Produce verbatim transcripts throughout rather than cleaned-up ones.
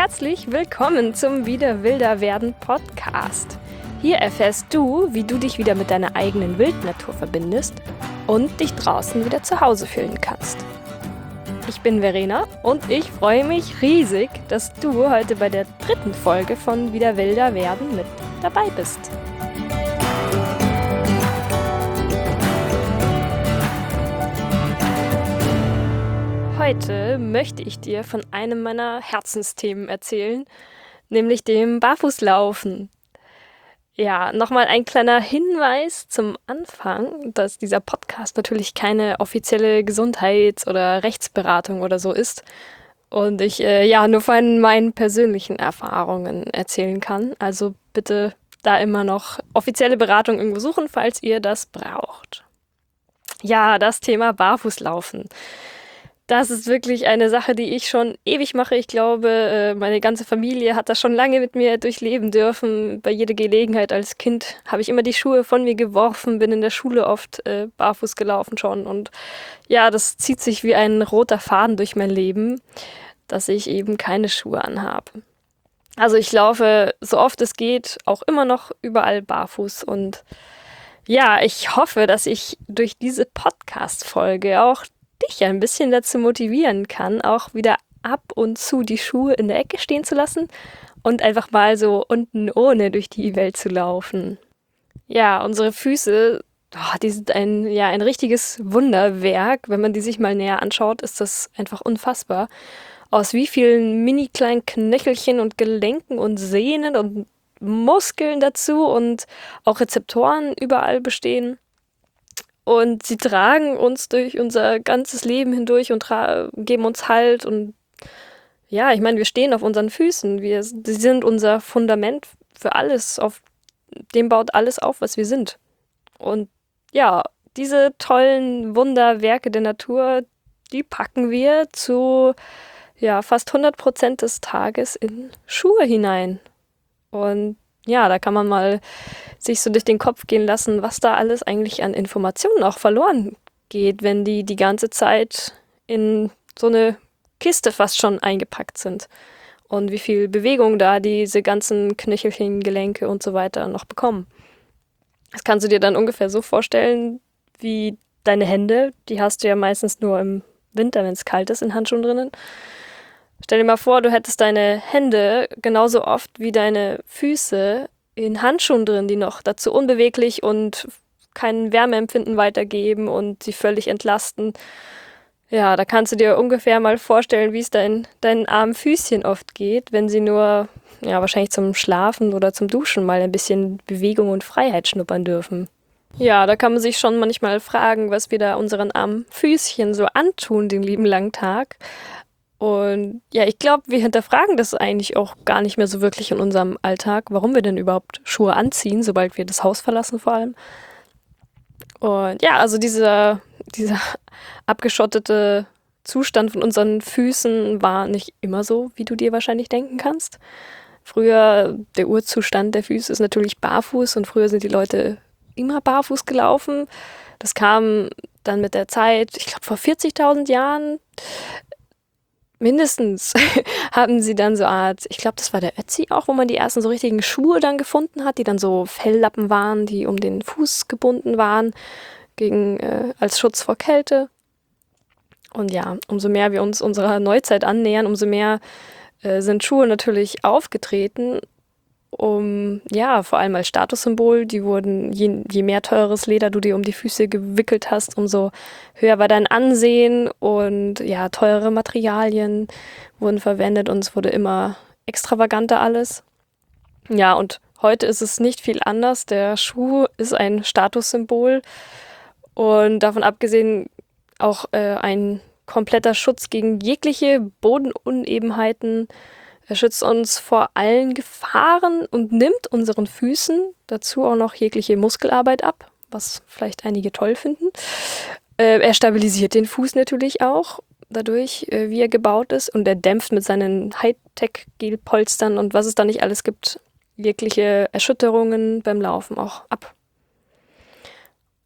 herzlich willkommen zum Wieder wilder werden Podcast. Hier erfährst du, wie du dich wieder mit deiner eigenen Wildnatur verbindest und dich draußen wieder zu Hause fühlen kannst. Ich bin Verena und ich freue mich riesig, dass du heute bei der dritten Folge von Wieder wilder werden mit dabei bist. Heute möchte ich dir von einem meiner Herzensthemen erzählen, nämlich dem Barfußlaufen. Ja, nochmal ein kleiner Hinweis zum Anfang, dass dieser Podcast natürlich keine offizielle Gesundheits- oder Rechtsberatung oder so ist und ich äh, ja nur von meinen persönlichen Erfahrungen erzählen kann. Also bitte da immer noch offizielle Beratung irgendwo suchen, falls ihr das braucht. Ja, das Thema Barfußlaufen. Das ist wirklich eine Sache, die ich schon ewig mache. Ich glaube, meine ganze Familie hat das schon lange mit mir durchleben dürfen. Bei jeder Gelegenheit als Kind habe ich immer die Schuhe von mir geworfen, bin in der Schule oft äh, barfuß gelaufen schon. Und ja, das zieht sich wie ein roter Faden durch mein Leben, dass ich eben keine Schuhe anhabe. Also ich laufe so oft es geht auch immer noch überall barfuß. Und ja, ich hoffe, dass ich durch diese Podcast-Folge auch dich ein bisschen dazu motivieren kann, auch wieder ab und zu die Schuhe in der Ecke stehen zu lassen und einfach mal so unten ohne durch die Welt zu laufen. Ja, unsere Füße, oh, die sind ein, ja, ein richtiges Wunderwerk. Wenn man die sich mal näher anschaut, ist das einfach unfassbar. Aus wie vielen mini kleinen Knöchelchen und Gelenken und Sehnen und Muskeln dazu und auch Rezeptoren überall bestehen. Und sie tragen uns durch unser ganzes Leben hindurch und tra- geben uns Halt. Und ja, ich meine, wir stehen auf unseren Füßen. Wir, sie sind unser Fundament für alles. Auf dem baut alles auf, was wir sind. Und ja, diese tollen Wunderwerke der Natur, die packen wir zu ja, fast hundert Prozent des Tages in Schuhe hinein. Und ja, da kann man mal sich so durch den Kopf gehen lassen, was da alles eigentlich an Informationen auch verloren geht, wenn die die ganze Zeit in so eine Kiste fast schon eingepackt sind. Und wie viel Bewegung da diese ganzen Knöchelchen, Gelenke und so weiter noch bekommen. Das kannst du dir dann ungefähr so vorstellen, wie deine Hände, die hast du ja meistens nur im Winter, wenn es kalt ist, in Handschuhen drinnen. Stell dir mal vor, du hättest deine Hände genauso oft wie deine Füße in Handschuhen drin, die noch dazu unbeweglich und kein Wärmeempfinden weitergeben und sie völlig entlasten. Ja, da kannst du dir ungefähr mal vorstellen, wie es dein, deinen armen Füßchen oft geht, wenn sie nur, ja, wahrscheinlich zum Schlafen oder zum Duschen mal ein bisschen Bewegung und Freiheit schnuppern dürfen. Ja, da kann man sich schon manchmal fragen, was wir da unseren armen Füßchen so antun den lieben langen Tag. Und ja, ich glaube, wir hinterfragen das eigentlich auch gar nicht mehr so wirklich in unserem Alltag, warum wir denn überhaupt Schuhe anziehen, sobald wir das Haus verlassen vor allem. Und ja, also dieser, dieser abgeschottete Zustand von unseren Füßen war nicht immer so, wie du dir wahrscheinlich denken kannst. Früher, der Urzustand der Füße ist natürlich barfuß und früher sind die Leute immer barfuß gelaufen. Das kam dann mit der Zeit, ich glaube vor vierzigtausend Jahren, mindestens haben sie dann so Art, ich glaube, das war der Ötzi auch, wo man die ersten so richtigen Schuhe dann gefunden hat, die dann so Felllappen waren, die um den Fuß gebunden waren, gegen äh, als Schutz vor Kälte. Und ja, umso mehr wir uns unserer Neuzeit annähern, umso mehr äh, sind Schuhe natürlich aufgetreten, um, ja, vor allem als Statussymbol. Die wurden, je, je mehr teures Leder du dir um die Füße gewickelt hast, umso höher war dein Ansehen und ja, teure Materialien wurden verwendet und es wurde immer extravaganter alles. Ja, und heute ist es nicht viel anders. Der Schuh ist ein Statussymbol und davon abgesehen auch äh, ein kompletter Schutz gegen jegliche Bodenunebenheiten. Er schützt uns vor allen Gefahren und nimmt unseren Füßen dazu auch noch jegliche Muskelarbeit ab, was vielleicht einige toll finden. Äh, er stabilisiert den Fuß natürlich auch dadurch, äh, wie er gebaut ist. Und er dämpft mit seinen Hightech-Gel-Polstern und was es da nicht alles gibt, jegliche Erschütterungen beim Laufen auch ab.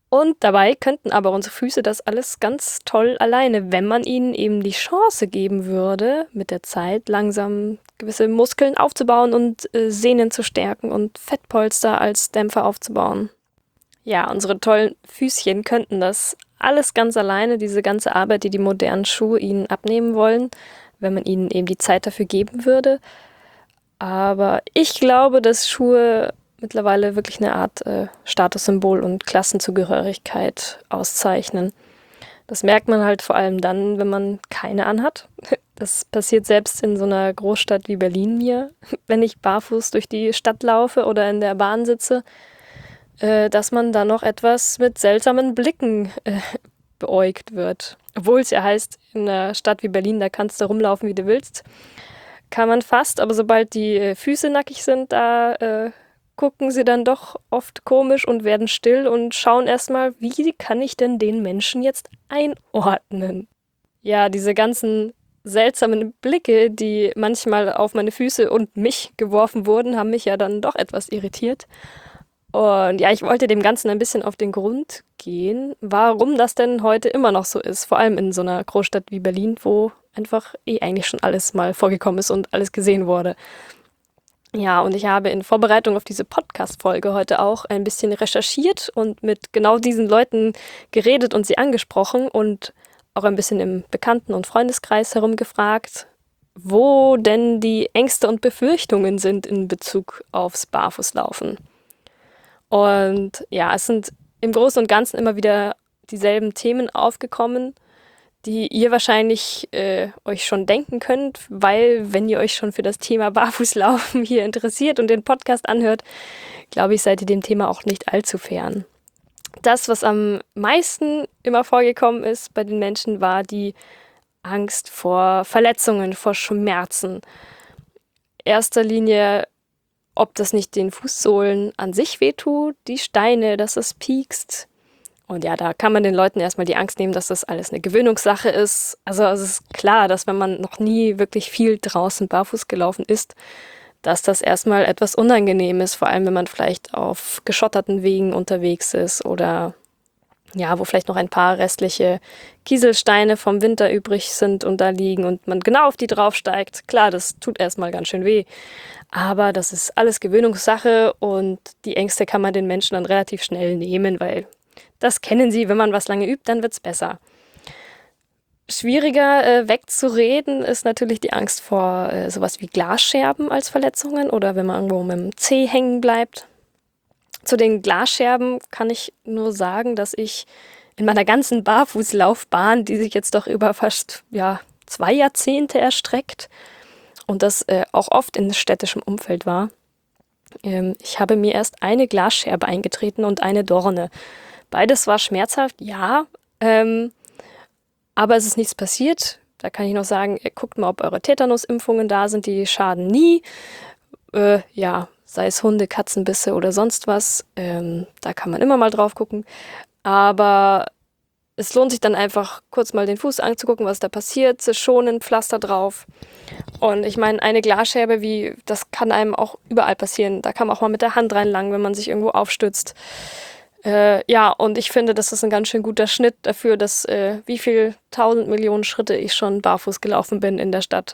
Und dabei könnten aber unsere Füße das alles ganz toll alleine, wenn man ihnen eben die Chance geben würde, mit der Zeit langsam gewisse Muskeln aufzubauen und äh, Sehnen zu stärken und Fettpolster als Dämpfer aufzubauen. Ja, unsere tollen Füßchen könnten das alles ganz alleine, diese ganze Arbeit, die die modernen Schuhe ihnen abnehmen wollen, wenn man ihnen eben die Zeit dafür geben würde. Aber ich glaube, dass Schuhe mittlerweile wirklich eine Art äh, Statussymbol und Klassenzugehörigkeit auszeichnen. Das merkt man halt vor allem dann, wenn man keine anhat. Das passiert selbst in so einer Großstadt wie Berlin mir, wenn ich barfuß durch die Stadt laufe oder in der Bahn sitze, äh, dass man da noch etwas mit seltsamen Blicken äh, beäugt wird. Obwohl es ja heißt, in einer Stadt wie Berlin, da kannst du rumlaufen, wie du willst. Kann man fast, aber sobald die äh, Füße nackig sind, da äh, gucken sie dann doch oft komisch und werden still und schauen erstmal, wie kann ich denn den Menschen jetzt einordnen? Ja, diese ganzen seltsamen Blicke, die manchmal auf meine Füße und mich geworfen wurden, haben mich ja dann doch etwas irritiert. Und ja, ich wollte dem Ganzen ein bisschen auf den Grund gehen, warum das denn heute immer noch so ist. Vor allem in so einer Großstadt wie Berlin, wo einfach eh eigentlich schon alles mal vorgekommen ist und alles gesehen wurde. Ja, und ich habe in Vorbereitung auf diese Podcast-Folge heute auch ein bisschen recherchiert und mit genau diesen Leuten geredet und sie angesprochen und auch ein bisschen im Bekannten- und Freundeskreis herumgefragt, wo denn die Ängste und Befürchtungen sind in Bezug aufs Barfußlaufen. Und ja, es sind im Großen und Ganzen immer wieder dieselben Themen aufgekommen, die ihr wahrscheinlich äh, euch schon denken könnt, weil wenn ihr euch schon für das Thema Barfußlaufen hier interessiert und den Podcast anhört, glaube ich, seid ihr dem Thema auch nicht allzu fern. Das, was am meisten immer vorgekommen ist bei den Menschen, war die Angst vor Verletzungen, vor Schmerzen. Erster Linie, ob das nicht den Fußsohlen an sich wehtut, die Steine, dass es piekst. Und ja, da kann man den Leuten erstmal die Angst nehmen, dass das alles eine Gewöhnungssache ist. Also es ist klar, dass wenn man noch nie wirklich viel draußen barfuß gelaufen ist, dass das erstmal etwas unangenehm ist, vor allem wenn man vielleicht auf geschotterten Wegen unterwegs ist oder ja, wo vielleicht noch ein paar restliche Kieselsteine vom Winter übrig sind und da liegen und man genau auf die draufsteigt. Klar, das tut erstmal ganz schön weh. Aber das ist alles Gewöhnungssache und die Ängste kann man den Menschen dann relativ schnell nehmen, weil das kennen sie, wenn man was lange übt, dann wird's besser. Schwieriger äh, wegzureden ist natürlich die Angst vor äh, sowas wie Glasscherben als Verletzungen oder wenn man irgendwo mit dem Zeh hängen bleibt. Zu den Glasscherben kann ich nur sagen, dass ich in meiner ganzen Barfußlaufbahn, die sich jetzt doch über fast ja, zwei Jahrzehnte erstreckt und das äh, auch oft in städtischem Umfeld war, ähm, ich habe mir erst eine Glasscherbe eingetreten und eine Dorne. Beides war schmerzhaft, ja, ähm, aber es ist nichts passiert. Da kann ich noch sagen, guckt mal, ob eure Tetanusimpfungen da sind, die schaden nie. Äh, ja, sei es Hunde, Katzenbisse oder sonst was, ähm, da kann man immer mal drauf gucken. Aber es lohnt sich dann einfach, kurz mal den Fuß anzugucken, was da passiert, schonen, Pflaster drauf. Und ich meine, eine Glasscherbe, wie, das kann einem auch überall passieren. Da kann man auch mal mit der Hand reinlangen, wenn man sich irgendwo aufstützt. Äh, ja, und ich finde, das ist ein ganz schön guter Schnitt dafür, dass äh, wie viel tausend Millionen Schritte ich schon barfuß gelaufen bin in der Stadt.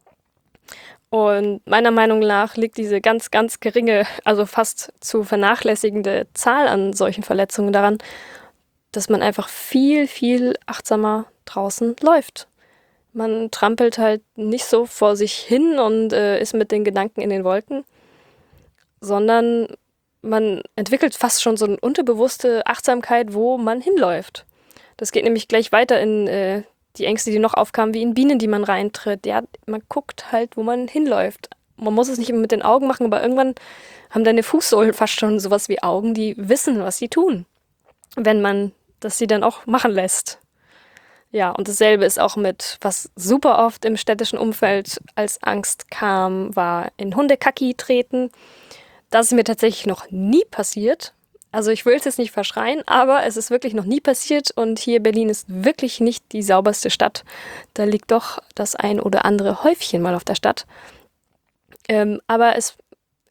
Und meiner Meinung nach liegt diese ganz, ganz geringe, also fast zu vernachlässigende Zahl an solchen Verletzungen daran, dass man einfach viel, viel achtsamer draußen läuft. Man trampelt halt nicht so vor sich hin und äh, ist mit den Gedanken in den Wolken, sondern man entwickelt fast schon so eine unterbewusste Achtsamkeit, wo man hinläuft. Das geht nämlich gleich weiter in äh, die Ängste, die noch aufkamen, wie in Bienen, die man reintritt. Ja, man guckt halt, wo man hinläuft. Man muss es nicht immer mit den Augen machen, aber irgendwann haben deine Fußsohlen fast schon sowas wie Augen, die wissen, was sie tun, wenn man das sie dann auch machen lässt. Ja, und dasselbe ist auch mit, was super oft im städtischen Umfeld als Angst kam, war in Hundekacki treten. Das ist mir tatsächlich noch nie passiert. Also ich will es jetzt nicht verschreien, aber es ist wirklich noch nie passiert und hier Berlin ist wirklich nicht die sauberste Stadt. Da liegt doch das ein oder andere Häufchen mal auf der Stadt. Ähm, aber es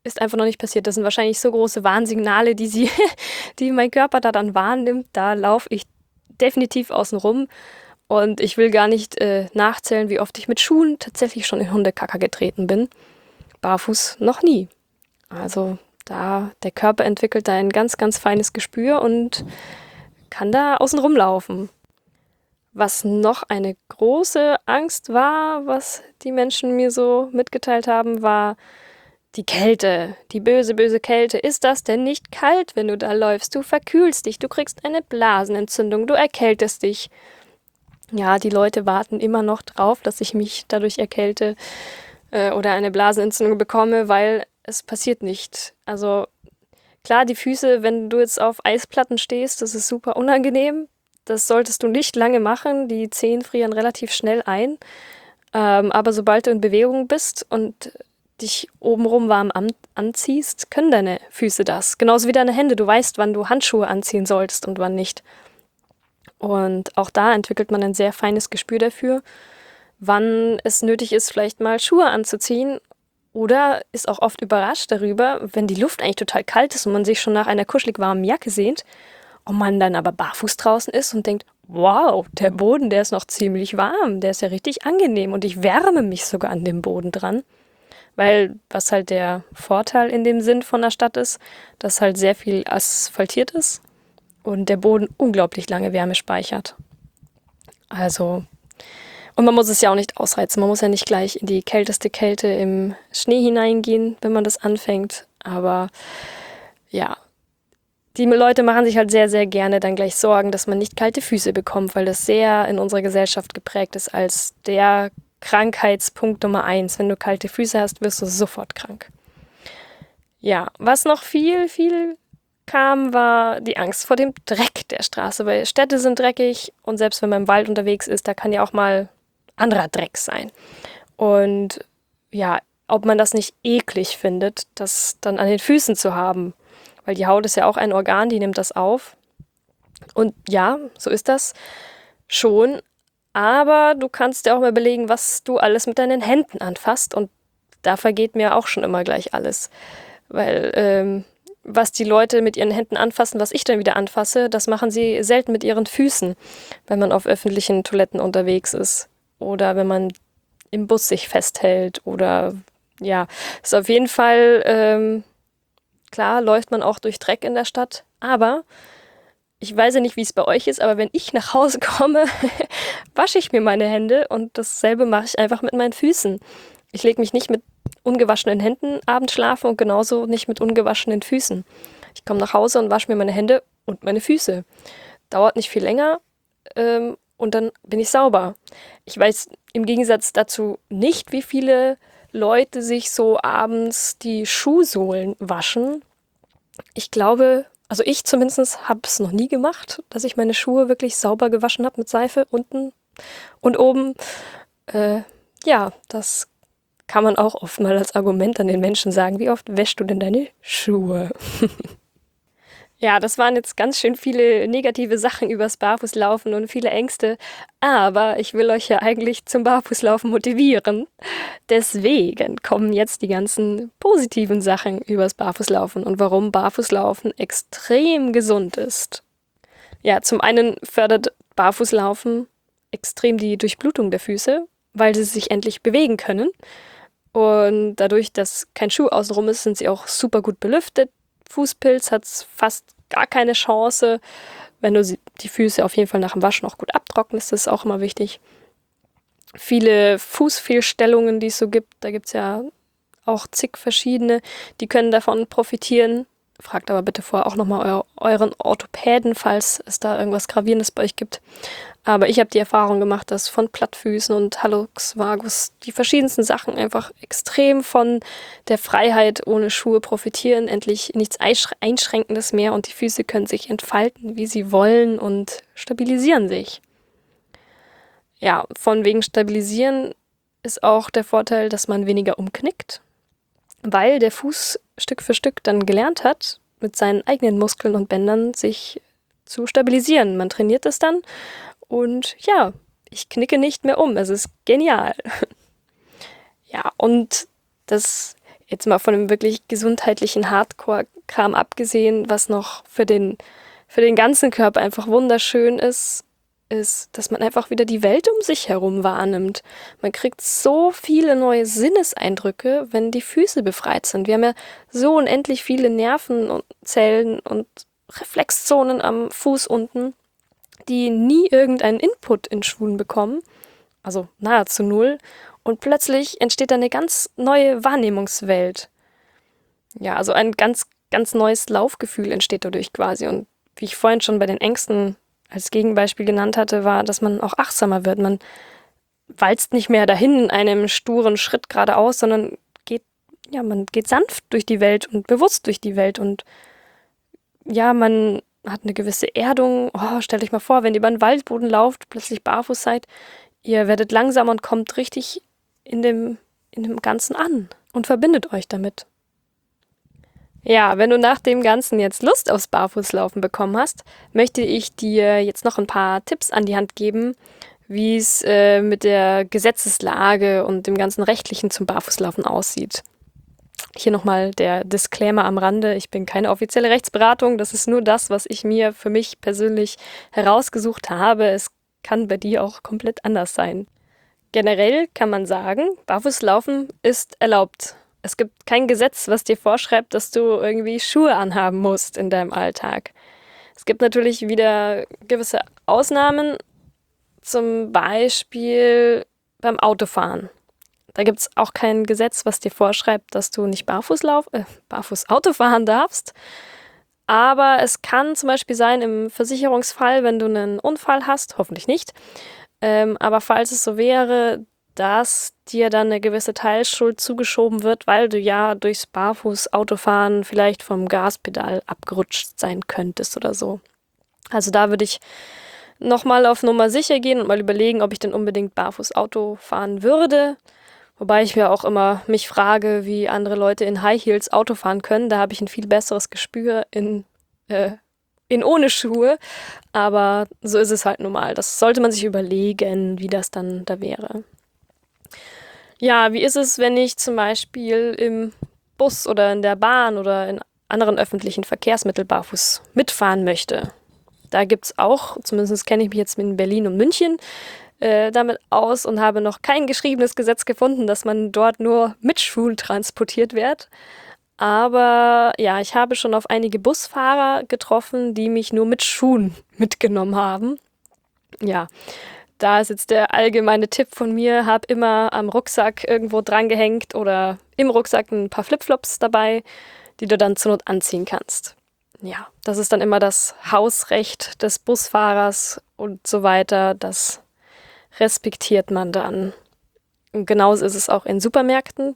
ist einfach noch nicht passiert. Das sind wahrscheinlich so große Warnsignale, die sie, die mein Körper da dann wahrnimmt. Da laufe ich definitiv außen rum. Und ich will gar nicht äh, nachzählen, wie oft ich mit Schuhen tatsächlich schon in Hundekacker getreten bin. Barfuß noch nie. Also da, der Körper entwickelt da ein ganz, ganz feines Gespür und kann da außen rumlaufen. Was noch eine große Angst war, was die Menschen mir so mitgeteilt haben, war die Kälte. Die böse, böse Kälte. Ist das denn nicht kalt, wenn du da läufst? Du verkühlst dich, du kriegst eine Blasenentzündung, du erkältest dich. Ja, die Leute warten immer noch drauf, dass ich mich dadurch erkälte äh, oder eine Blasenentzündung bekomme, weil es passiert nicht. Also klar, die Füße, wenn du jetzt auf Eisplatten stehst, das ist super unangenehm. Das solltest du nicht lange machen. Die Zehen frieren relativ schnell ein. Ähm, aber sobald du in Bewegung bist und dich obenrum warm an anziehst, können deine Füße das. Genauso wie deine Hände. Du weißt, wann du Handschuhe anziehen solltest und wann nicht. Und auch da entwickelt man ein sehr feines Gespür dafür, wann es nötig ist, vielleicht mal Schuhe anzuziehen. Oder ist auch oft überrascht darüber, wenn die Luft eigentlich total kalt ist und man sich schon nach einer kuschelig warmen Jacke sehnt und man dann aber barfuß draußen ist und denkt, wow, der Boden, der ist noch ziemlich warm, der ist ja richtig angenehm und ich wärme mich sogar an dem Boden dran. Weil, was halt der Vorteil in dem Sinn von der Stadt ist, dass halt sehr viel asphaltiert ist und der Boden unglaublich lange Wärme speichert. Also, und man muss es ja auch nicht ausreizen, man muss ja nicht gleich in die kälteste Kälte im Schnee hineingehen, wenn man das anfängt, aber ja, die Leute machen sich halt sehr, sehr gerne dann gleich Sorgen, dass man nicht kalte Füße bekommt, weil das sehr in unserer Gesellschaft geprägt ist als der Krankheitspunkt Nummer eins. Wenn du kalte Füße hast, wirst du sofort krank. Ja, was noch viel, viel kam, war die Angst vor dem Dreck der Straße, weil Städte sind dreckig und selbst wenn man im Wald unterwegs ist, da kann ja auch mal anderer Dreck sein. Und ja, ob man das nicht eklig findet, das dann an den Füßen zu haben. Weil die Haut ist ja auch ein Organ, die nimmt das auf. Und ja, so ist das schon. Aber du kannst dir auch mal überlegen, was du alles mit deinen Händen anfasst. Und da vergeht mir auch schon immer gleich alles. Weil ähm, was die Leute mit ihren Händen anfassen, was ich dann wieder anfasse, das machen sie selten mit ihren Füßen, wenn man auf öffentlichen Toiletten unterwegs ist. Oder wenn man im Bus sich festhält. Oder ja, ist auf jeden Fall... Ähm, Klar läuft man auch durch Dreck in der Stadt, aber ich weiß ja nicht, wie es bei euch ist, aber wenn ich nach Hause komme, wasche ich mir meine Hände und dasselbe mache ich einfach mit meinen Füßen. Ich lege mich nicht mit ungewaschenen Händen abends schlafen und genauso nicht mit ungewaschenen Füßen. Ich komme nach Hause und wasche mir meine Hände und meine Füße. Dauert nicht viel länger ähm, und dann bin ich sauber. Ich weiß im Gegensatz dazu nicht, wie viele Leute sich so abends die Schuhsohlen waschen. Ich glaube, also ich zumindest habe es noch nie gemacht, dass ich meine Schuhe wirklich sauber gewaschen habe mit Seife unten und oben. Äh, ja, das kann man auch oft mal als Argument an den Menschen sagen. Wie oft wäschst du denn deine Schuhe? Ja, das waren jetzt ganz schön viele negative Sachen übers Barfußlaufen und viele Ängste. Aber ich will euch ja eigentlich zum Barfußlaufen motivieren. Deswegen kommen jetzt die ganzen positiven Sachen übers Barfußlaufen und warum Barfußlaufen extrem gesund ist. Ja, zum einen fördert Barfußlaufen extrem die Durchblutung der Füße, weil sie sich endlich bewegen können. Und dadurch, dass kein Schuh außenrum ist, sind sie auch super gut belüftet. Fußpilz hat fast gar keine Chance. Wenn du die Füße auf jeden Fall nach dem Waschen auch gut abtrocknest, das ist auch immer wichtig. Viele Fußfehlstellungen, die es so gibt, da gibt es ja auch zig verschiedene, die können davon profitieren. Fragt aber bitte vorher auch nochmal eu euren Orthopäden, falls es da irgendwas Gravierendes bei euch gibt. Aber ich habe die Erfahrung gemacht, dass von Plattfüßen und Hallux Valgus die verschiedensten Sachen einfach extrem von der Freiheit ohne Schuhe profitieren. Endlich nichts Einschränkendes mehr und die Füße können sich entfalten, wie sie wollen und stabilisieren sich. Ja, von wegen Stabilisieren ist auch der Vorteil, dass man weniger umknickt, weil der Fuß Stück für Stück dann gelernt hat, mit seinen eigenen Muskeln und Bändern sich zu stabilisieren. Man trainiert es dann und ja, ich knicke nicht mehr um. Es ist genial. Ja, und das jetzt mal von dem wirklich gesundheitlichen Hardcore-Kram abgesehen, was noch für den, für den ganzen Körper einfach wunderschön ist, ist, dass man einfach wieder die Welt um sich herum wahrnimmt. Man kriegt so viele neue Sinneseindrücke, wenn die Füße befreit sind. Wir haben ja so unendlich viele Nerven und Zellen und Reflexzonen am Fuß unten, die nie irgendeinen Input in Schuhen bekommen, also nahezu null, und plötzlich entsteht da eine ganz neue Wahrnehmungswelt. Ja, also ein ganz, ganz neues Laufgefühl entsteht dadurch quasi. Und wie ich vorhin schon bei den Ängsten als Gegenbeispiel genannt hatte, war, dass man auch achtsamer wird. Man walzt nicht mehr dahin in einem sturen Schritt geradeaus, sondern geht, ja, man geht sanft durch die Welt und bewusst durch die Welt. Und ja, man hat eine gewisse Erdung. Oh, stellt euch mal vor, wenn ihr über den Waldboden lauft, plötzlich barfuß seid, ihr werdet langsamer und kommt richtig in dem, in dem Ganzen an und verbindet euch damit. Ja, wenn du nach dem Ganzen jetzt Lust aufs Barfußlaufen bekommen hast, möchte ich dir jetzt noch ein paar Tipps an die Hand geben, wie es äh, mit der Gesetzeslage und dem ganzen Rechtlichen zum Barfußlaufen aussieht. Hier nochmal der Disclaimer am Rande, ich bin keine offizielle Rechtsberatung, das ist nur das, was ich mir für mich persönlich herausgesucht habe. Es kann bei dir auch komplett anders sein. Generell kann man sagen, Barfußlaufen ist erlaubt. Es gibt kein Gesetz, was dir vorschreibt, dass du irgendwie Schuhe anhaben musst in deinem Alltag. Es gibt natürlich wieder gewisse Ausnahmen, zum Beispiel beim Autofahren. Da gibt es auch kein Gesetz, was dir vorschreibt, dass du nicht barfuß, lauf, äh, barfuß Auto fahren darfst. Aber es kann zum Beispiel sein im Versicherungsfall, wenn du einen Unfall hast, hoffentlich nicht, ähm, aber falls es so wäre, dass dir dann eine gewisse Teilschuld zugeschoben wird, weil du ja durchs Barfuß-Autofahren vielleicht vom Gaspedal abgerutscht sein könntest oder so. Also da würde ich nochmal auf Nummer sicher gehen und mal überlegen, ob ich denn unbedingt Barfuß-Auto fahren würde. Wobei ich mir auch immer mich frage, wie andere Leute in High Heels Auto fahren können. Da habe ich ein viel besseres Gespür in, äh, in ohne Schuhe. Aber so ist es halt normal. Das sollte man sich überlegen, wie das dann da wäre. Ja, wie ist es, wenn ich zum Beispiel im Bus oder in der Bahn oder in anderen öffentlichen Verkehrsmitteln barfuß mitfahren möchte? Da gibt es auch, zumindest kenne ich mich jetzt in Berlin und München äh, damit aus und habe noch kein geschriebenes Gesetz gefunden, dass man dort nur mit Schuhen transportiert wird. Aber ja, ich habe schon auf einige Busfahrer getroffen, die mich nur mit Schuhen mitgenommen haben. Ja, da ist jetzt der allgemeine Tipp von mir, hab immer am Rucksack irgendwo dran gehängt oder im Rucksack ein paar Flipflops dabei, die du dann zur Not anziehen kannst. Ja, das ist dann immer das Hausrecht des Busfahrers und so weiter. Das respektiert man dann. Und genauso ist es auch in Supermärkten.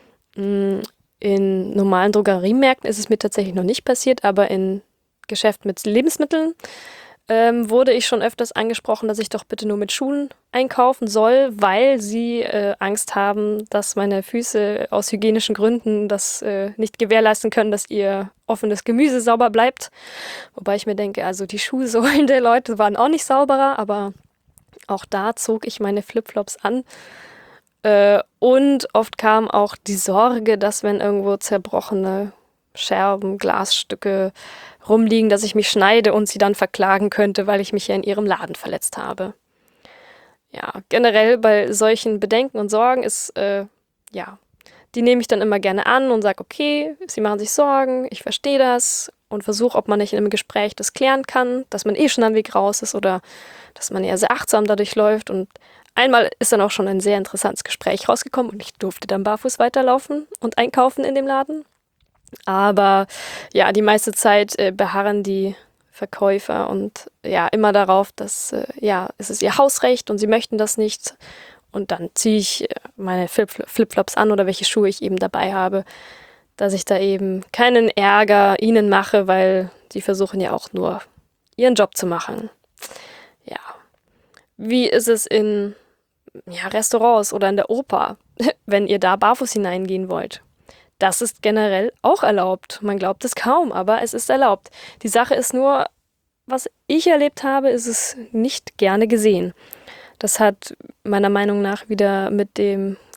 In normalen Drogeriemärkten ist es mir tatsächlich noch nicht passiert, aber in Geschäften mit Lebensmitteln ähm, wurde ich schon öfters angesprochen, dass ich doch bitte nur mit Schuhen einkaufen soll, weil sie äh, Angst haben, dass meine Füße aus hygienischen Gründen das äh, nicht gewährleisten können, dass ihr offenes Gemüse sauber bleibt. Wobei ich mir denke, also die Schuhsohlen der Leute waren auch nicht sauberer, aber auch da zog ich meine Flipflops an. Äh, und oft kam auch die Sorge, dass wenn irgendwo zerbrochene Scherben, Glasstücke rumliegen, dass ich mich schneide und sie dann verklagen könnte, weil ich mich ja in ihrem Laden verletzt habe. Ja, generell bei solchen Bedenken und Sorgen ist, äh, ja, die nehme ich dann immer gerne an und sage, okay, sie machen sich Sorgen, ich verstehe das und versuche, ob man nicht in einem Gespräch das klären kann, dass man eh schon am Weg raus ist oder dass man eher sehr achtsam dadurch läuft. Und einmal ist dann auch schon ein sehr interessantes Gespräch rausgekommen und ich durfte dann barfuß weiterlaufen und einkaufen in dem Laden. Aber ja, die meiste Zeit äh, beharren die Verkäufer und ja, immer darauf, dass äh, ja, es ist ihr Hausrecht und sie möchten das nicht. Und dann ziehe ich äh, meine Flip- Flipflops an oder welche Schuhe ich eben dabei habe, dass ich da eben keinen Ärger ihnen mache, weil sie versuchen ja auch nur ihren Job zu machen. Ja. Wie ist es in ja, Restaurants oder in der Oper, wenn ihr da barfuß hineingehen wollt? Das ist generell auch erlaubt. Man glaubt es kaum, aber es ist erlaubt. Die Sache ist nur, was ich erlebt habe, ist es nicht gerne gesehen. Das hat meiner Meinung nach wieder mit dem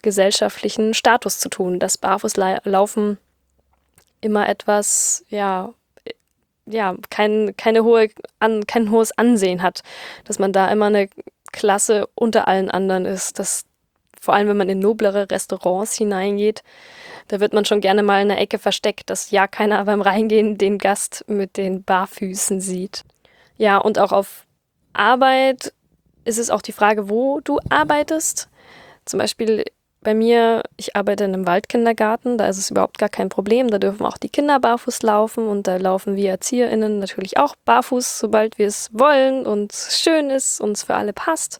gesellschaftlichen Status zu tun, dass Barfußlaufen immer etwas, ja, ja, kein, keine hohe, an, kein hohes Ansehen hat, dass man da immer eine Klasse unter allen anderen ist, dass vor allem, wenn man in noblere Restaurants hineingeht, da wird man schon gerne mal in der Ecke versteckt, dass ja keiner beim Reingehen den Gast mit den Barfüßen sieht. Ja, und auch auf Arbeit ist es auch die Frage, wo du arbeitest. Zum Beispiel bei mir, ich arbeite in einem Waldkindergarten, da ist es überhaupt gar kein Problem. Da dürfen auch die Kinder barfuß laufen und da laufen wir ErzieherInnen natürlich auch barfuß, sobald wir es wollen und es schön ist und es für alle passt.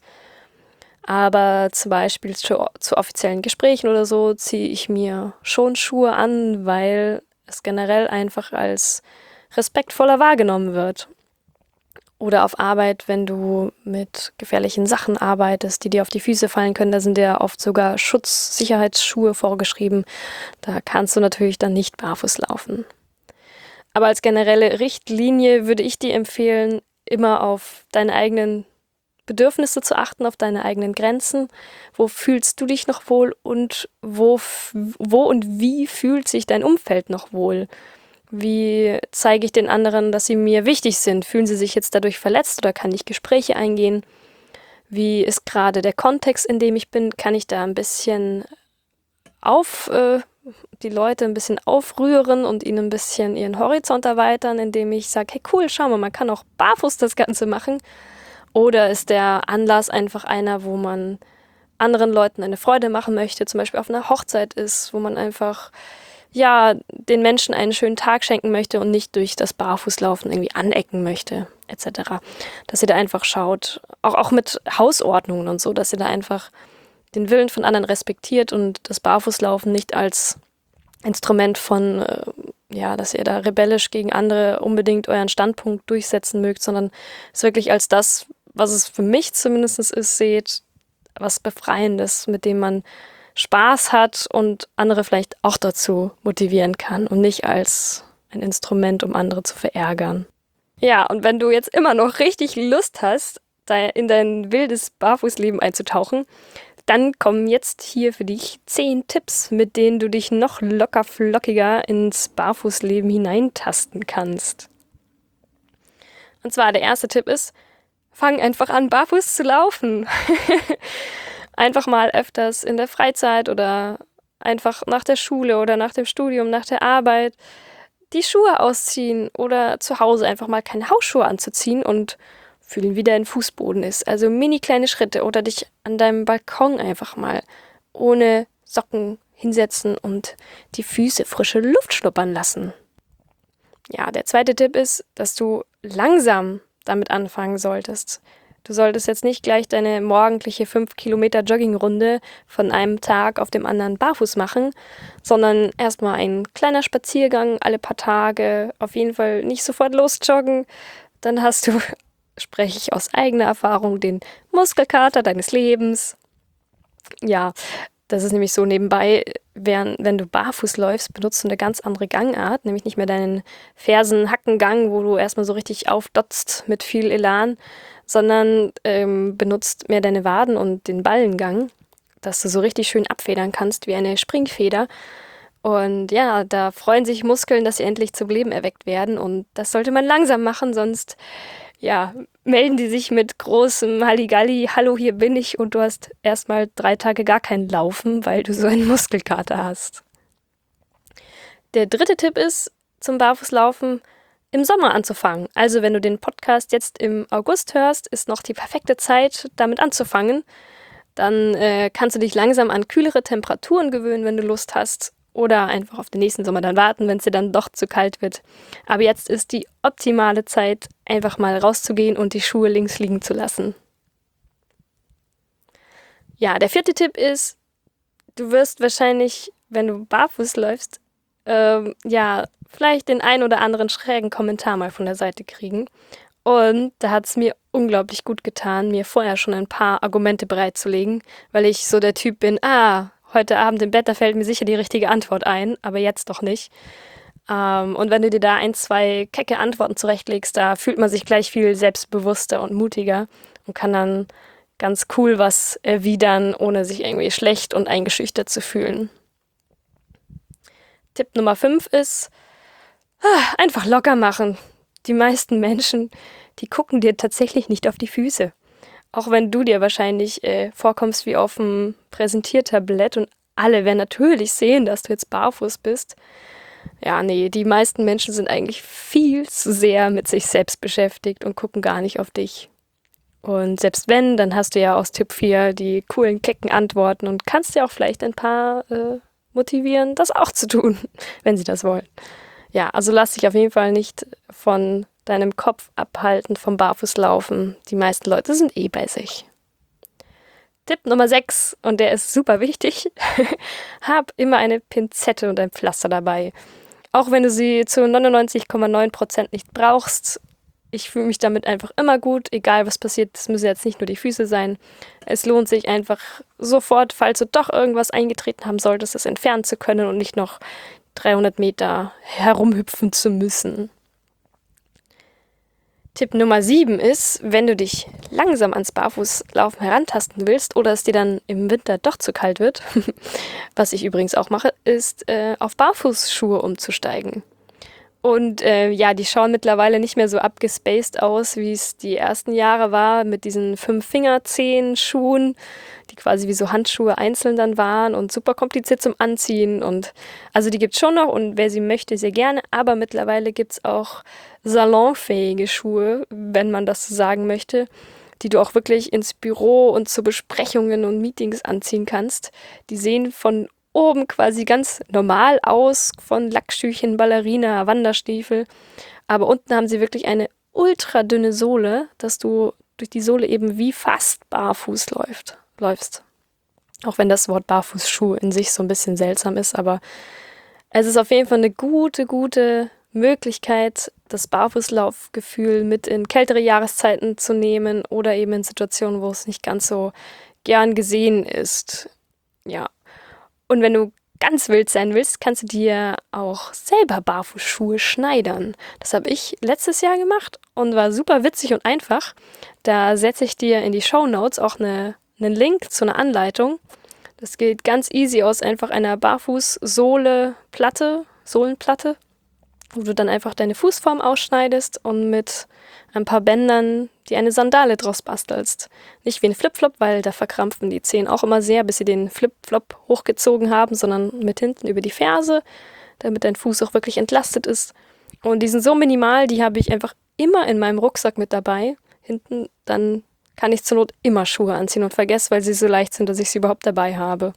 Aber zum Beispiel zu, zu offiziellen Gesprächen oder so ziehe ich mir schon Schuhe an, weil es generell einfach als respektvoller wahrgenommen wird. Oder auf Arbeit, wenn du mit gefährlichen Sachen arbeitest, die dir auf die Füße fallen können, da sind ja oft sogar Schutzsicherheitsschuhe vorgeschrieben. Da kannst du natürlich dann nicht barfuß laufen. Aber als generelle Richtlinie würde ich dir empfehlen, immer auf deine eigenen Bedürfnisse zu achten, auf deine eigenen Grenzen. Wo fühlst du dich noch wohl und wo, wo und wie fühlt sich dein Umfeld noch wohl? Wie zeige ich den anderen, dass sie mir wichtig sind? Fühlen sie sich jetzt dadurch verletzt oder kann ich Gespräche eingehen? Wie ist gerade der Kontext, in dem ich bin? Kann ich da ein bisschen auf äh, die Leute ein bisschen aufrühren und ihnen ein bisschen ihren Horizont erweitern, indem ich sage, hey cool, schau mal, man kann auch barfuß das Ganze machen. Oder ist der Anlass einfach einer, wo man anderen Leuten eine Freude machen möchte, zum Beispiel auf einer Hochzeit ist, wo man einfach ja den Menschen einen schönen Tag schenken möchte und nicht durch das Barfußlaufen irgendwie anecken möchte, et cetera. Dass ihr da einfach schaut, auch, auch mit Hausordnungen und so, dass ihr da einfach den Willen von anderen respektiert und das Barfußlaufen nicht als Instrument von, äh, ja, dass ihr da rebellisch gegen andere unbedingt euren Standpunkt durchsetzen mögt, sondern es wirklich als das, was es für mich zumindest ist, seht, was Befreiendes, mit dem man Spaß hat und andere vielleicht auch dazu motivieren kann und nicht als ein Instrument, um andere zu verärgern. Ja, und wenn du jetzt immer noch richtig Lust hast, da in dein wildes Barfußleben einzutauchen, dann kommen jetzt hier für dich zehn Tipps, mit denen du dich noch locker flockiger ins Barfußleben hineintasten kannst. Und zwar der erste Tipp ist, fang einfach an, barfuß zu laufen. Einfach mal öfters in der Freizeit oder einfach nach der Schule oder nach dem Studium, nach der Arbeit die Schuhe ausziehen oder zu Hause einfach mal keine Hausschuhe anzuziehen und fühlen, wie dein Fußboden ist. Also mini kleine Schritte oder dich an deinem Balkon einfach mal ohne Socken hinsetzen und die Füße frische Luft schnuppern lassen. Ja, der zweite Tipp ist, dass du langsam damit anfangen solltest. Du solltest jetzt nicht gleich deine morgendliche fünf Kilometer Joggingrunde von einem Tag auf dem anderen barfuß machen, sondern erstmal ein kleiner Spaziergang alle paar Tage, auf jeden Fall nicht sofort losjoggen. Dann hast du, spreche ich aus eigener Erfahrung, den Muskelkater deines Lebens. Ja, das ist nämlich so nebenbei, während, wenn du barfuß läufst, benutzt du eine ganz andere Gangart, nämlich nicht mehr deinen Fersen-Hackengang, wo du erstmal so richtig aufdotzt mit viel Elan, sondern ähm, benutzt mehr deine Waden und den Ballengang, dass du so richtig schön abfedern kannst wie eine Springfeder. Und ja, da freuen sich Muskeln, dass sie endlich zum Leben erweckt werden und das sollte man langsam machen, sonst ja, melden die sich mit großem Halligalli, hallo, hier bin ich und du hast erstmal drei Tage gar kein Laufen, weil du so einen Muskelkater hast. Der dritte Tipp ist, zum Barfußlaufen im Sommer anzufangen. Also wenn du den Podcast jetzt im August hörst, ist noch die perfekte Zeit, damit anzufangen. Dann äh, kannst du dich langsam an kühlere Temperaturen gewöhnen, wenn du Lust hast. Oder einfach auf den nächsten Sommer dann warten, wenn es dir dann doch zu kalt wird. Aber jetzt ist die optimale Zeit, einfach mal rauszugehen und die Schuhe links liegen zu lassen. Ja, der vierte Tipp ist, du wirst wahrscheinlich, wenn du barfuß läufst, ähm, ja, vielleicht den ein oder anderen schrägen Kommentar mal von der Seite kriegen. Und da hat es mir unglaublich gut getan, mir vorher schon ein paar Argumente bereitzulegen, weil ich so der Typ bin, ah, heute Abend im Bett, da fällt mir sicher die richtige Antwort ein, aber jetzt doch nicht. Ähm, und wenn du dir da ein, zwei kecke Antworten zurechtlegst, da fühlt man sich gleich viel selbstbewusster und mutiger und kann dann ganz cool was erwidern, ohne sich irgendwie schlecht und eingeschüchtert zu fühlen. Tipp Nummer fünf ist, ah, einfach locker machen. Die meisten Menschen, die gucken dir tatsächlich nicht auf die Füße. Auch wenn du dir wahrscheinlich äh, vorkommst wie auf einem Präsentiertablett und alle werden natürlich sehen, dass du jetzt barfuß bist. Ja, nee, die meisten Menschen sind eigentlich viel zu sehr mit sich selbst beschäftigt und gucken gar nicht auf dich. Und selbst wenn, dann hast du ja aus Tipp vier die coolen, kecken Antworten und kannst dir auch vielleicht ein paar äh, motivieren, das auch zu tun, wenn sie das wollen. Ja, also lass dich auf jeden Fall nicht von deinem Kopf abhalten vom Barfußlaufen. Die meisten Leute sind eh bei sich. Tipp Nummer sechs, und der ist super wichtig, hab immer eine Pinzette und ein Pflaster dabei. Auch wenn du sie zu neunundneunzig Komma neun Prozent nicht brauchst, ich fühle mich damit einfach immer gut, egal was passiert, es müssen jetzt nicht nur die Füße sein. Es lohnt sich einfach sofort, falls du doch irgendwas eingetreten haben solltest, es entfernen zu können und nicht noch dreihundert Meter herumhüpfen zu müssen. Tipp Nummer sieben ist, wenn du dich langsam ans Barfußlaufen herantasten willst oder es dir dann im Winter doch zu kalt wird, was ich übrigens auch mache, ist äh, auf Barfußschuhe umzusteigen. Und äh, ja, die schauen mittlerweile nicht mehr so abgespaced aus, wie es die ersten Jahre war, mit diesen Fünf-Finger-Zehen-Schuhen, die quasi wie so Handschuhe einzeln dann waren und super kompliziert zum Anziehen. Und also die gibt's schon noch und wer sie möchte, sehr gerne. Aber mittlerweile gibt's auch salonfähige Schuhe, wenn man das so sagen möchte, die du auch wirklich ins Büro und zu Besprechungen und Meetings anziehen kannst. Die sehen von oben quasi ganz normal aus, von Lackschüchen, Ballerina, Wanderstiefel. Aber unten haben sie wirklich eine ultra dünne Sohle, dass du durch die Sohle eben wie fast barfuß läuft, läufst. Auch wenn das Wort Barfußschuh in sich so ein bisschen seltsam ist, aber es ist auf jeden Fall eine gute, gute Möglichkeit, das Barfußlaufgefühl mit in kältere Jahreszeiten zu nehmen oder eben in Situationen, wo es nicht ganz so gern gesehen ist. Ja. Und wenn du ganz wild sein willst, kannst du dir auch selber Barfußschuhe schneidern. Das habe ich letztes Jahr gemacht und war super witzig und einfach. Da setze ich dir in die Shownotes auch eine, einen Link zu einer Anleitung. Das geht ganz easy aus einfach einer Barfußsohle, Platte, Sohlenplatte, wo du dann einfach deine Fußform ausschneidest und mit ein paar Bändern die eine Sandale draus bastelst. Nicht wie ein Flipflop, weil da verkrampfen die Zehen auch immer sehr, bis sie den Flipflop hochgezogen haben, sondern mit hinten über die Ferse, damit dein Fuß auch wirklich entlastet ist. Und die sind so minimal, die habe ich einfach immer in meinem Rucksack mit dabei. Hinten, dann kann ich zur Not immer Schuhe anziehen und vergesse, weil sie so leicht sind, dass ich sie überhaupt dabei habe.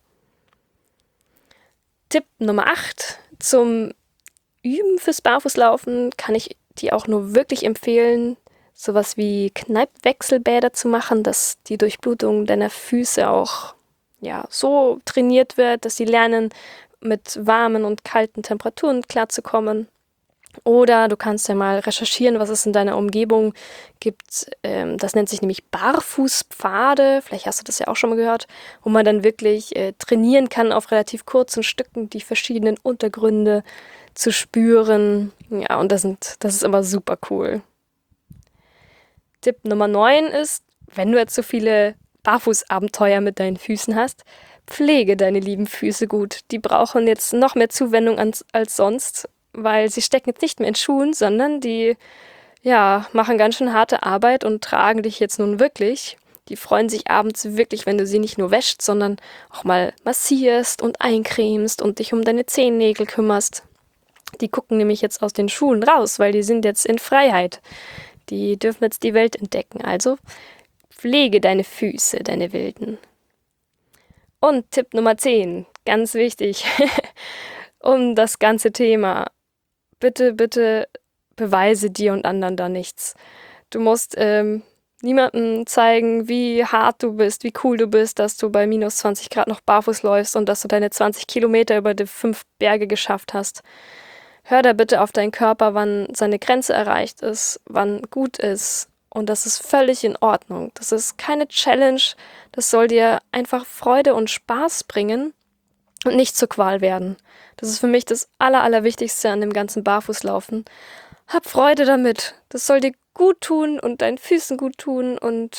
Tipp Nummer acht. Zum Üben fürs Barfußlaufen kann ich dir auch nur wirklich empfehlen, sowas wie Kneippwechselbäder zu machen, dass die Durchblutung deiner Füße auch ja, so trainiert wird, dass sie lernen, mit warmen und kalten Temperaturen klarzukommen. Oder du kannst ja mal recherchieren, was es in deiner Umgebung gibt. Ähm, das nennt sich nämlich Barfußpfade. Vielleicht hast du das ja auch schon mal gehört, wo man dann wirklich äh, trainieren kann, auf relativ kurzen Stücken die verschiedenen Untergründe zu spüren. Ja, und das, sind, das ist immer super cool. Tipp Nummer neun ist, wenn du jetzt so viele Barfußabenteuer mit deinen Füßen hast, pflege deine lieben Füße gut. Die brauchen jetzt noch mehr Zuwendung als, als sonst, weil sie stecken jetzt nicht mehr in Schuhen, sondern die ja, machen ganz schön harte Arbeit und tragen dich jetzt nun wirklich. Die freuen sich abends wirklich, wenn du sie nicht nur wäschst, sondern auch mal massierst und eincremst und dich um deine Zehennägel kümmerst. Die gucken nämlich jetzt aus den Schuhen raus, weil die sind jetzt in Freiheit. Die dürfen jetzt die Welt entdecken. Also pflege deine Füße, deine Wilden. Und Tipp Nummer zehn, ganz wichtig, um das ganze Thema. Bitte, bitte beweise dir und anderen da nichts. Du musst ähm, niemandem zeigen, wie hart du bist, wie cool du bist, dass du bei minus zwanzig Grad noch barfuß läufst und dass du deine zwanzig Kilometer über die fünf Berge geschafft hast. Hör da bitte auf deinen Körper, wann seine Grenze erreicht ist, wann gut ist. Und das ist völlig in Ordnung. Das ist keine Challenge. Das soll dir einfach Freude und Spaß bringen und nicht zur Qual werden. Das ist für mich das Aller, Allerwichtigste an dem ganzen Barfußlaufen. Hab Freude damit. Das soll dir gut tun und deinen Füßen gut tun. Und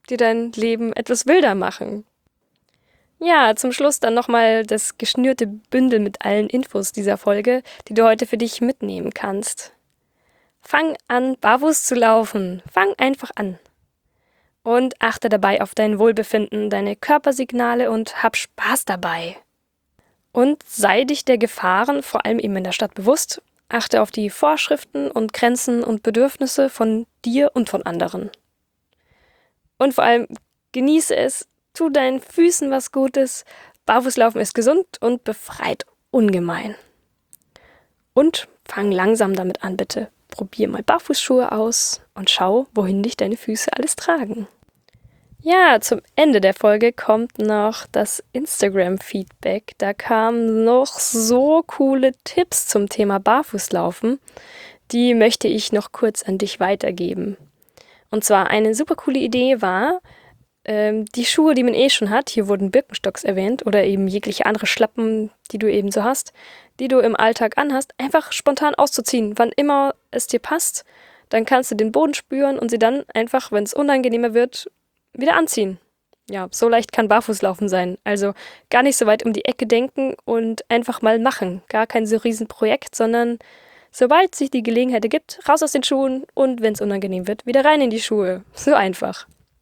die dein Leben etwas wilder machen. Ja, zum Schluss dann nochmal das geschnürte Bündel mit allen Infos dieser Folge, die du heute für dich mitnehmen kannst. Fang an, barfuß zu laufen. Fang einfach an. Und achte dabei auf dein Wohlbefinden, deine Körpersignale und hab Spaß dabei. Und sei dich der Gefahren, vor allem eben in der Stadt, bewusst. Achte auf die Vorschriften und Grenzen und Bedürfnisse von dir und von anderen. Und vor allem genieße es, tu deinen Füßen was Gutes. Barfußlaufen ist gesund und befreit ungemein. Und fang langsam damit an, bitte. Probier mal Barfußschuhe aus und schau, wohin dich deine Füße alles tragen. Ja, zum Ende der Folge kommt noch das Instagram-Feedback. Da kamen noch so coole Tipps zum Thema Barfußlaufen. Die möchte ich noch kurz an dich weitergeben. Und zwar eine super coole Idee war, ähm, die Schuhe, die man eh schon hat, hier wurden Birkenstocks erwähnt oder eben jegliche andere Schlappen, die du eben so hast, die du im Alltag anhast, einfach spontan auszuziehen, wann immer es dir passt. Dann kannst du den Boden spüren und sie dann einfach, wenn es unangenehmer wird, wieder anziehen. Ja, so leicht kann Barfußlaufen sein. Also gar nicht so weit um die Ecke denken und einfach mal machen. Gar kein so Riesenprojekt, sondern sobald sich die Gelegenheit ergibt, raus aus den Schuhen und wenn es unangenehm wird, wieder rein in die Schuhe. So einfach.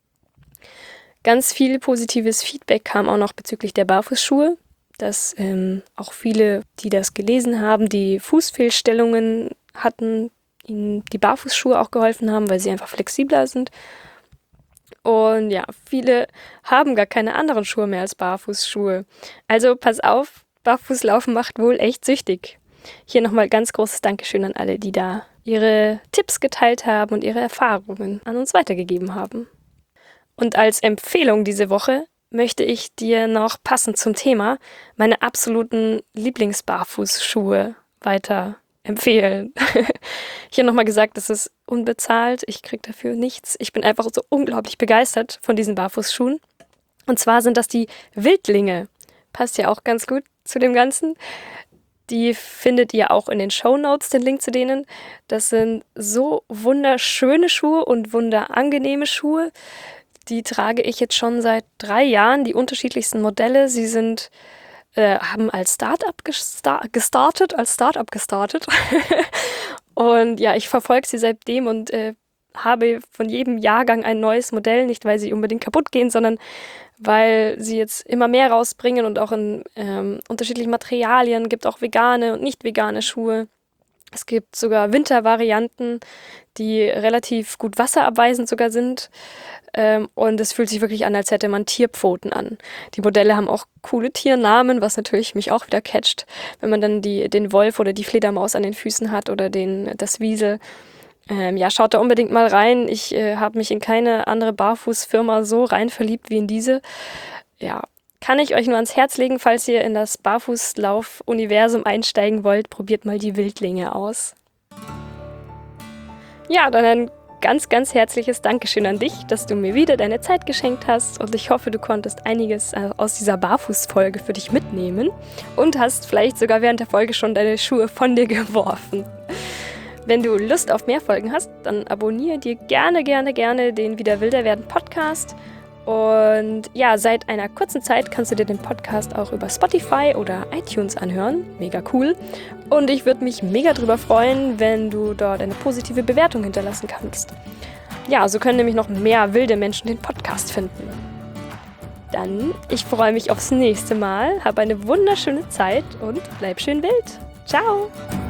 Ganz viel positives Feedback kam auch noch bezüglich der Barfußschuhe, dass ähm, auch viele, die das gelesen haben, die Fußfehlstellungen hatten, ihnen die Barfußschuhe auch geholfen haben, weil sie einfach flexibler sind. Und ja, viele haben gar keine anderen Schuhe mehr als Barfußschuhe. Also pass auf, Barfußlaufen macht wohl echt süchtig. Hier nochmal ganz großes Dankeschön an alle, die da ihre Tipps geteilt haben und ihre Erfahrungen an uns weitergegeben haben. Und als Empfehlung diese Woche möchte ich dir noch passend zum Thema meine absoluten Lieblingsbarfußschuhe weiter empfehlen. Hier nochmal gesagt, das ist unbezahlt, ich kriege dafür nichts. Ich bin einfach so unglaublich begeistert von diesen Barfußschuhen. Und zwar sind das die Wildlinge. Passt ja auch ganz gut zu dem Ganzen. Die findet ihr auch in den Shownotes, den Link zu denen. Das sind so wunderschöne Schuhe und wunderangenehme Schuhe. Die trage ich jetzt schon seit drei Jahren, die unterschiedlichsten Modelle. Sie sind Äh, haben als Start-up gestar- gestartet, als Start-up gestartet. Und ja, ich verfolge sie seitdem und äh, habe von jedem Jahrgang ein neues Modell, nicht weil sie unbedingt kaputt gehen, sondern weil sie jetzt immer mehr rausbringen und auch in ähm, unterschiedlichen Materialien, gibt auch vegane und nicht vegane Schuhe. Es gibt sogar Wintervarianten, die relativ gut wasserabweisend sogar sind. Ähm, und es fühlt sich wirklich an, als hätte man Tierpfoten an. Die Modelle haben auch coole Tiernamen, was natürlich mich auch wieder catcht, wenn man dann die, den Wolf oder die Fledermaus an den Füßen hat oder den, das Wiesel. Ähm, ja, schaut da unbedingt mal rein. Ich äh, habe mich in keine andere Barfußfirma so rein verliebt wie in diese. Ja, kann ich euch nur ans Herz legen, falls ihr in das Barfußlauf-Universum einsteigen wollt, probiert mal die Wildlinge aus. Ja, dann ein ganz, ganz herzliches Dankeschön an dich, dass du mir wieder deine Zeit geschenkt hast und ich hoffe, du konntest einiges aus dieser Barfußfolge für dich mitnehmen und hast vielleicht sogar während der Folge schon deine Schuhe von dir geworfen. Wenn du Lust auf mehr Folgen hast, dann abonniere dir gerne, gerne, gerne den Wieder wilder werden Podcast. Und ja, seit einer kurzen Zeit kannst du dir den Podcast auch über Spotify oder iTunes anhören. Mega cool. Und ich würde mich mega drüber freuen, wenn du dort eine positive Bewertung hinterlassen kannst. Ja, so können nämlich noch mehr wilde Menschen den Podcast finden. Dann, ich freue mich aufs nächste Mal, hab eine wunderschöne Zeit und bleib schön wild. Ciao!